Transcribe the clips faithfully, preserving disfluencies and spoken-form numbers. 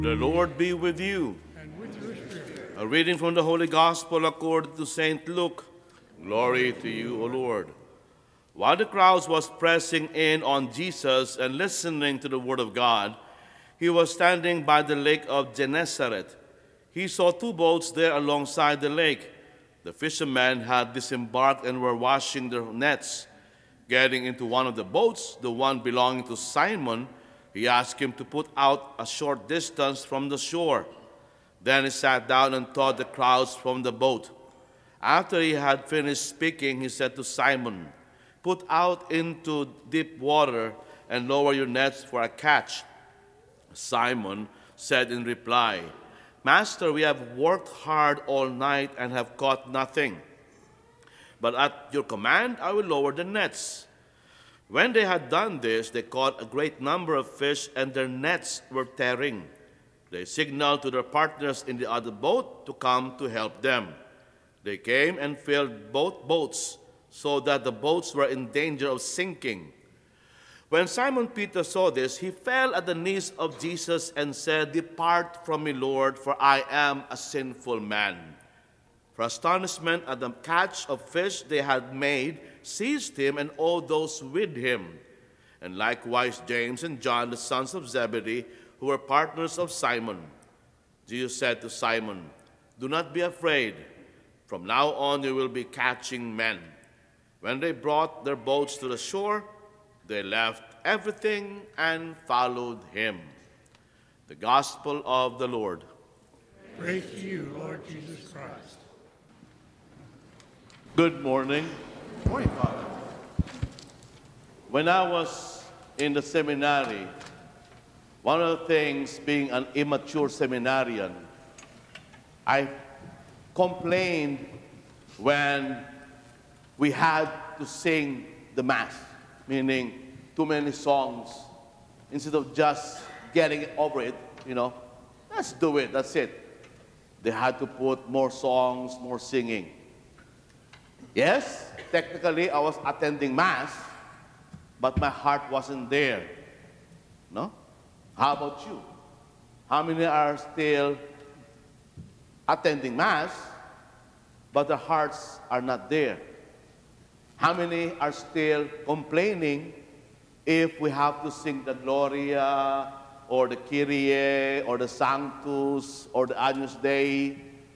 The Lord be with you. And with your spirit. A reading from the Holy Gospel according to Saint Luke. Glory to you, O Lord. While the crowds was pressing in on Jesus and listening to the word of God, he was standing by the lake of Gennesaret. He saw two boats there alongside the lake. The fishermen had disembarked and were washing their nets. Getting into one of the boats, the one belonging to Simon, he asked him to put out a short distance from the shore. Then he sat down and taught the crowds from the boat. After he had finished speaking, he said to Simon, "Put out into deep water and lower your nets for a catch." Simon said in reply, "Master, we have worked hard all night and have caught nothing. But at your command, I will lower the nets." When they had done this, they caught a great number of fish, and their nets were tearing. They signaled to their partners in the other boat to come to help them. They came and filled both boats, so that the boats were in danger of sinking. When Simon Peter saw this, he fell at the knees of Jesus and said, "Depart from me, Lord, for I am a sinful man." For astonishment at the catch of fish they had made seized him and all those with him. And likewise James and John, the sons of Zebedee, who were partners of Simon. Jesus said to Simon, "Do not be afraid. From now on you will be catching men." When they brought their boats to the shore, they left everything and followed him. The Gospel of the Lord. Praise to you, Lord Jesus Christ. Good morning. Morning, Father. When I was in the seminary, one of the things, being an immature seminarian, I complained when we had to sing the Mass, meaning too many songs. Instead of just getting over it, you know, let's do it, that's it. They had to put more songs, more singing. Yes, technically I was attending Mass, but my heart wasn't there. No? How about you? How many are still attending Mass, but their hearts are not there? How many are still complaining if we have to sing the Gloria, or the Kyrie, or the Sanctus, or the Agnus Dei?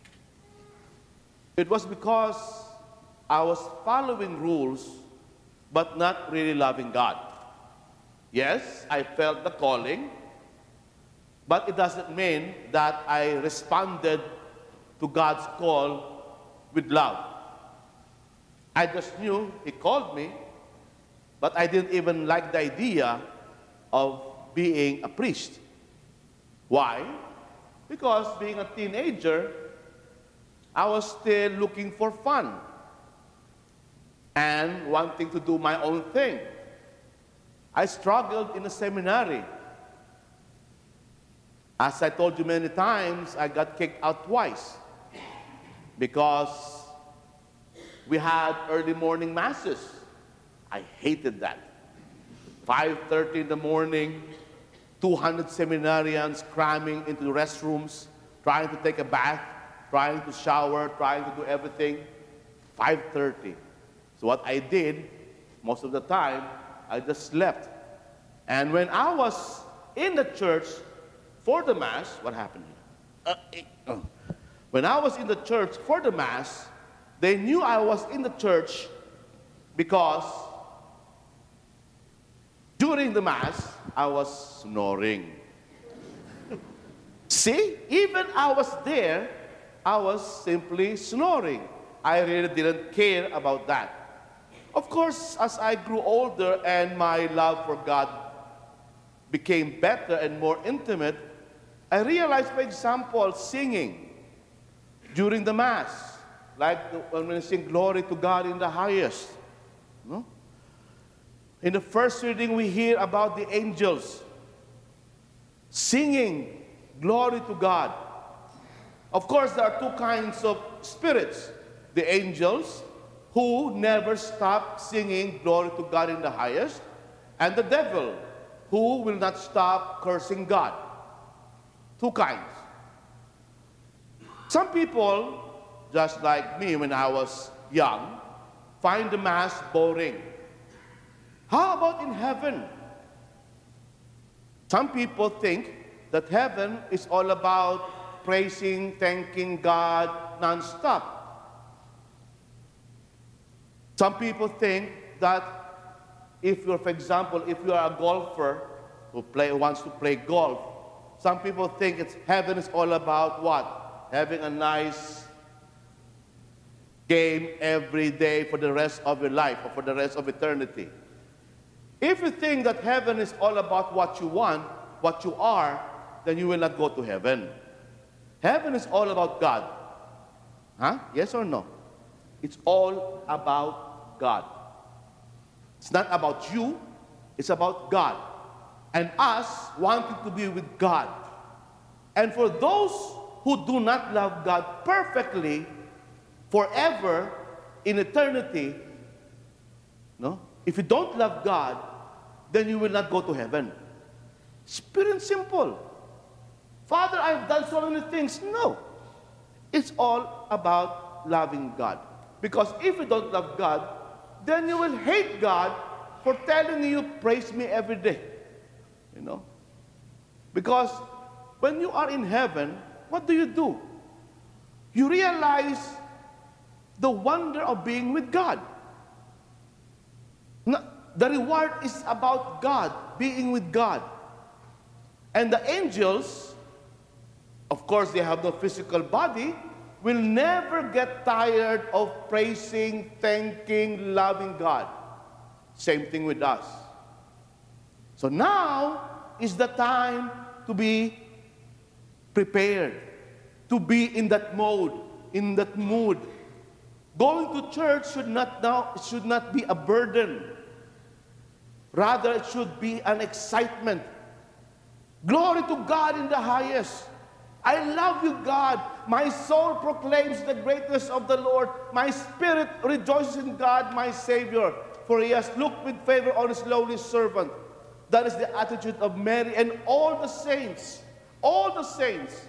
It was because I was following rules, but not really loving God. Yes, I felt the calling, but it doesn't mean that I responded to God's call with love. I just knew He called me, but I didn't even like the idea of being a priest. Why? Because being a teenager, I was still looking for fun and wanting to do my own thing. I struggled in the seminary. As I told you many times, I got kicked out twice because we had early morning masses. I hated that. five thirty in the morning, two hundred seminarians cramming into the restrooms, trying to take a bath, trying to shower, trying to do everything. five thirty. So what I did, most of the time, I just slept. And when I was in the church for the Mass, what happened here? Uh, eh, oh. When I was in the church for the Mass, they knew I was in the church because during the Mass, I was snoring. See, even I was there, I was simply snoring. I really didn't care about that. Of course, as I grew older and my love for God became better and more intimate, I realized, for example, singing during the Mass, like the, when we sing "Glory to God in the highest." No? In the first reading, we hear about the angels singing "Glory to God." Of course, there are two kinds of spirits: the angels, who never stop singing "Glory to God in the highest," and the devil, who will not stop cursing God. Two kinds. Some people, just like me when I was young, find the Mass boring. How about in heaven? Some people think that heaven is all about praising, thanking God nonstop. Some people think that if you're, for example, if you are a golfer who play, wants to play golf, some people think it's heaven is all about what? Having a nice game every day for the rest of your life or for the rest of eternity. If you think that heaven is all about what you want, what you are, then you will not go to heaven. Heaven is all about God. Huh? Yes or no? It's all about God. It's not about you, it's about God. And us wanting to be with God. And for those who do not love God perfectly, forever, in eternity, no? If you don't love God, then you will not go to heaven. It's pure and simple. Father, I've done so many things. No. It's all about loving God. Because if you don't love God, then you will hate God for telling you, praise me every day. You know? Because when you are in heaven, what do you do? You realize the wonder of being with God. The reward is about God, being with God. And the angels, of course, they have no physical body, will never get tired of praising, thanking, loving God. Same thing with us. So now is the time to be prepared, to be in that mode, in that mood. Going to church should not now should not be a burden. Rather, it should be an excitement. Glory to God in the highest. I love you, God. My soul proclaims the greatness of the Lord. My spirit rejoices in God, my Savior, for he has looked with favor on his lowly servant. That is the attitude of Mary and all the saints. All the saints.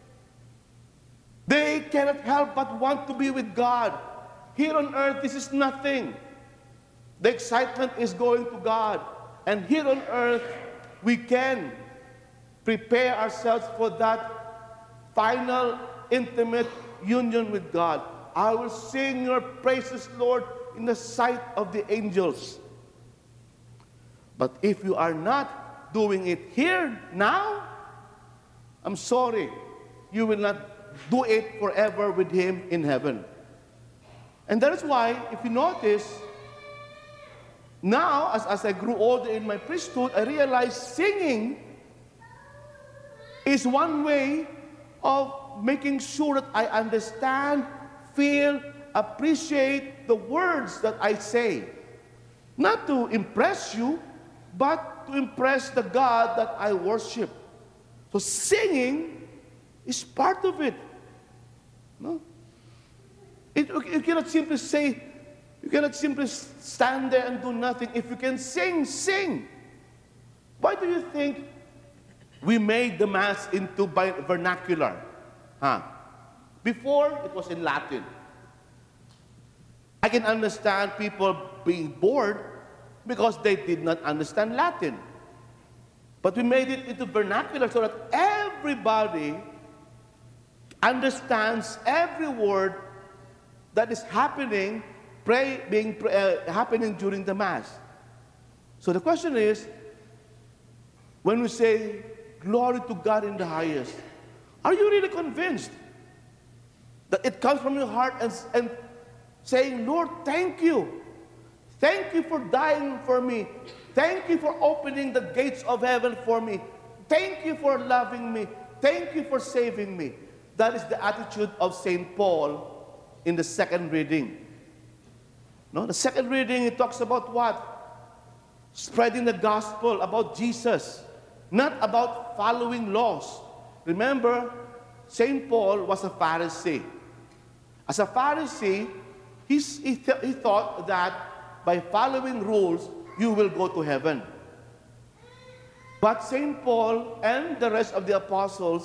They cannot help but want to be with God. Here on earth, this is nothing. The excitement is going to God. And here on earth, we can prepare ourselves for that final, intimate union with God. I will sing your praises, Lord, in the sight of the angels. But if you are not doing it here, now, I'm sorry, you will not do it forever with him in heaven. And that is why, if you notice, now, as, as I grew older in my priesthood, I realized singing is one way of making sure that I understand, feel, appreciate the words that I say. Not to impress you, but to impress the God that I worship. So singing is part of it. No? It, you cannot simply say, you cannot simply stand there and do nothing. If you can sing, sing. Why do you think we made the Mass into vernacular? Huh? Before, it was in Latin. I can understand people being bored because they did not understand Latin. But we made it into vernacular so that everybody understands every word that is happening, pray, being uh, happening during the Mass. So the question is, when we say, glory to God in the highest, are you really convinced that it comes from your heart and, and saying, Lord, thank you. Thank you for dying for me. Thank you for opening the gates of heaven for me. Thank you for loving me. Thank you for saving me. That is the attitude of Saint Paul in the second reading. No, the second reading, it talks about what? Spreading the gospel about Jesus, not about following laws. Remember, Saint Paul was a Pharisee. As a Pharisee, he's, he, th he thought that by following rules, you will go to heaven. But Saint Paul and the rest of the apostles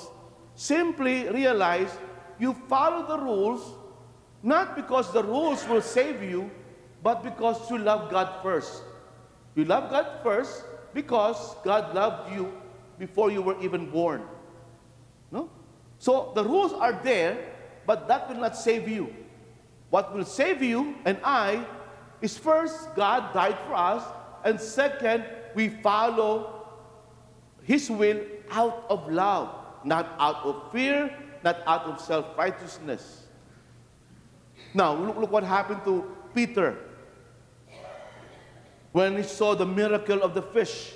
simply realize you follow the rules not because the rules will save you, but because you love God first. You love God first because God loved you before you were even born. No? So the rules are there, but that will not save you. What will save you and I is first, God died for us, and second, we follow His will out of love, not out of fear, not out of self-righteousness. Now, look, look what happened to Peter when he saw the miracle of the fish.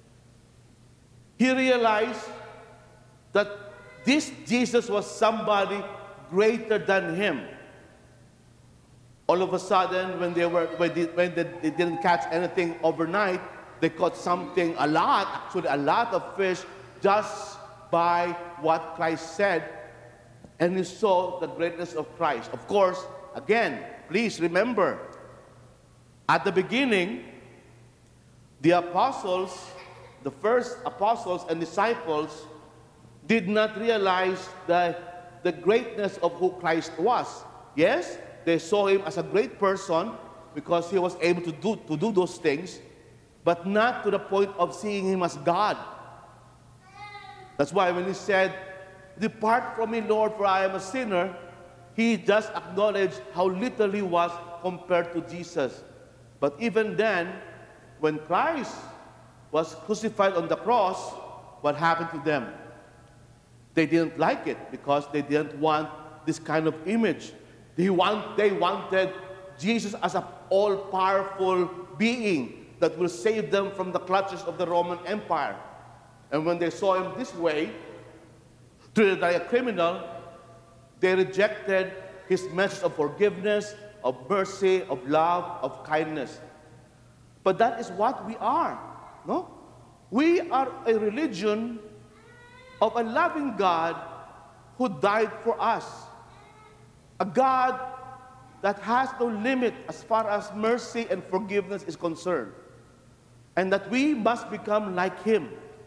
He realized that this Jesus was somebody greater than him. All of a sudden, when they were when they, when they, they didn't catch anything overnight, they caught something a lot, actually a lot of fish, just by what Christ said, and he saw the greatness of Christ. Of course, again, please remember, at the beginning, the apostles, the first apostles and disciples, did not realize the, the greatness of who Christ was. Yes, they saw him as a great person because he was able to do, to do those things, but not to the point of seeing him as God. That's why when he said, "Depart from me, Lord, for I am a sinner," he just acknowledged how little he was compared to Jesus. But even then, when Christ was crucified on the cross, what happened to them? They didn't like it because they didn't want this kind of image. They, want, they wanted Jesus as an all-powerful being that will save them from the clutches of the Roman Empire. And when they saw him this way, treated like a criminal, they rejected his message of forgiveness, of mercy, of love, of kindness. But that is what we are, no? We are a religion of a loving God who died for us. A God that has no limit as far as mercy and forgiveness is concerned. And that we must become like Him.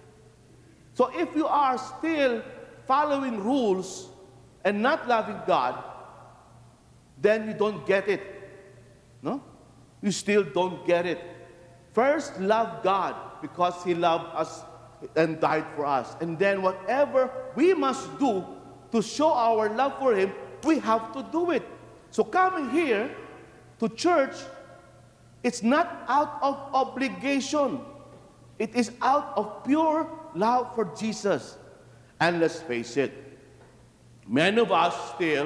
So if you are still following rules and not loving God, then you don't get it. No? You still don't get it. First, love God because He loved us and died for us. And then whatever we must do to show our love for Him, we have to do it. So coming here to church, it's not out of obligation. It is out of pure love for Jesus. And let's face it, many of us still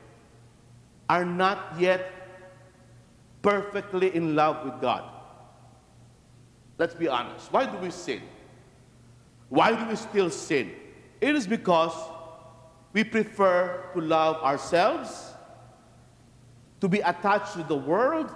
are not yet perfectly in love with God. Let's be honest. Why do we sin? Why do we still sin? It is because we prefer to love ourselves, to be attached to the world,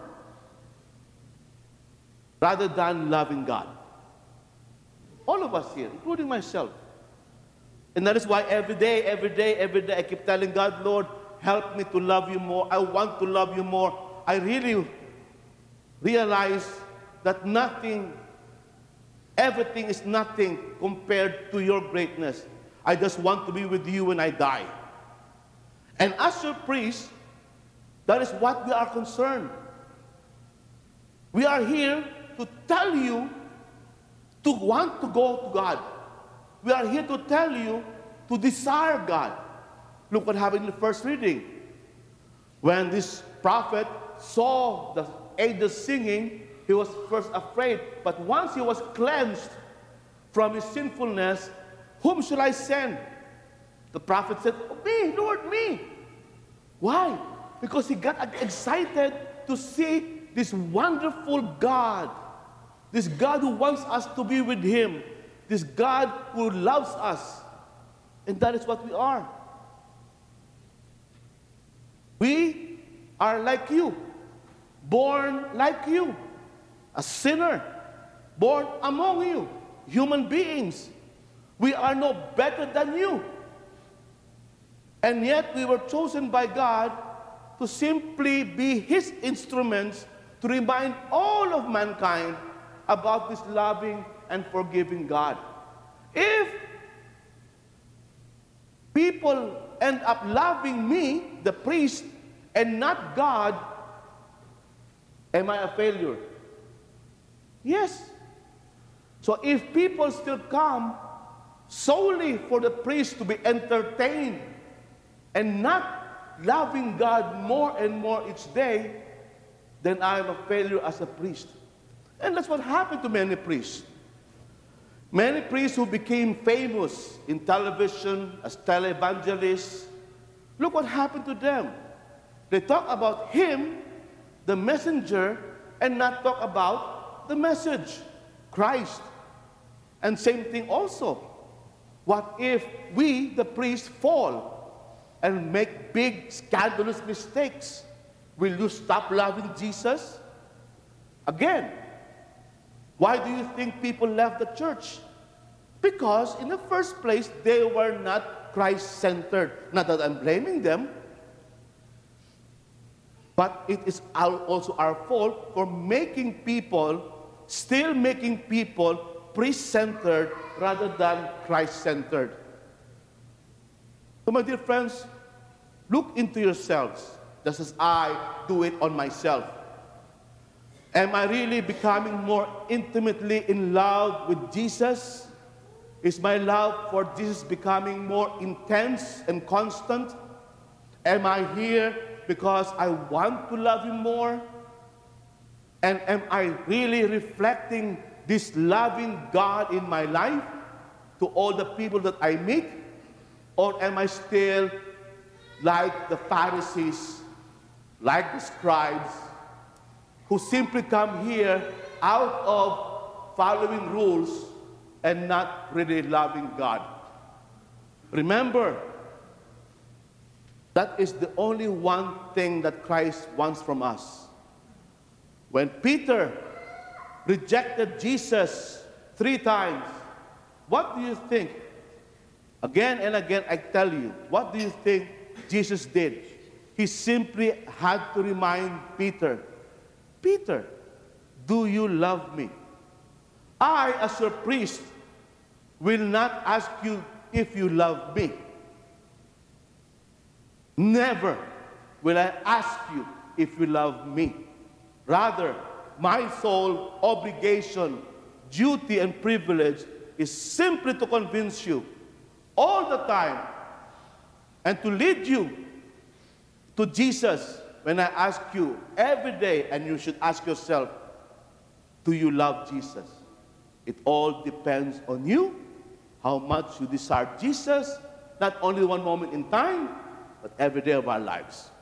rather than loving God. All of us here, including myself. And that is why every day, every day, every day, I keep telling God, Lord, help me to love you more. I want to love you more. I really realize that nothing, everything is nothing compared to your greatness. I just want to be with you when I die. And as your priest, that is what we are concerned. We are here to tell you to want to go to God. We are here to tell you to desire God. Look what happened in the first reading. When this prophet saw the angels singing, he was first afraid. But once he was cleansed from his sinfulness, whom shall I send? The prophet said, oh, me, Lord, me. Why? Because he got excited to see this wonderful God. This God who wants us to be with Him. This God who loves us. And that is what we are. We are like you. Born like you. A sinner. Born among you. Human beings. We are no better than you. And yet we were chosen by God to simply be His instruments to remind all of mankind about this loving and forgiving God. If people end up loving me, the priest, and not God, am I a failure? Yes. So if people still come solely for the priest to be entertained and not loving God more and more each day, then I am a failure as a priest. And that's what happened to many priests. Many priests who became famous in television as televangelists, look what happened to them. They talk about him, the messenger, and not talk about the message, Christ. And same thing also. What if we, the priests, fall and make big, scandalous mistakes? Will you stop loving Jesus? Again, why do you think people left the church? Because in the first place, they were not Christ-centered. Not that I'm blaming them, but it is our, also our fault for making people, still making people priest-centered rather than Christ-centered. So my dear friends, look into yourselves, just as I do it on myself. Am I really becoming more intimately in love with Jesus? Is my love for Jesus becoming more intense and constant? Am I here because I want to love Him more? And am I really reflecting this loving God in my life to all the people that I meet? Or am I still like the Pharisees, like the scribes, who simply come here out of following rules and not really loving God? Remember, that is the only one thing that Christ wants from us. When Peter rejected Jesus three times, what do you think? Again and again, I tell you, what do you think Jesus did? He simply had to remind Peter, Peter, do you love me? I, as your priest, will not ask you if you love me. Never will I ask you if you love me. Rather, my sole obligation, duty, and privilege is simply to convince you all the time and to lead you to Jesus when I ask you every day, and you should ask yourself, do you love Jesus? It all depends on you, how much you desire Jesus, not only one moment in time, but every day of our lives.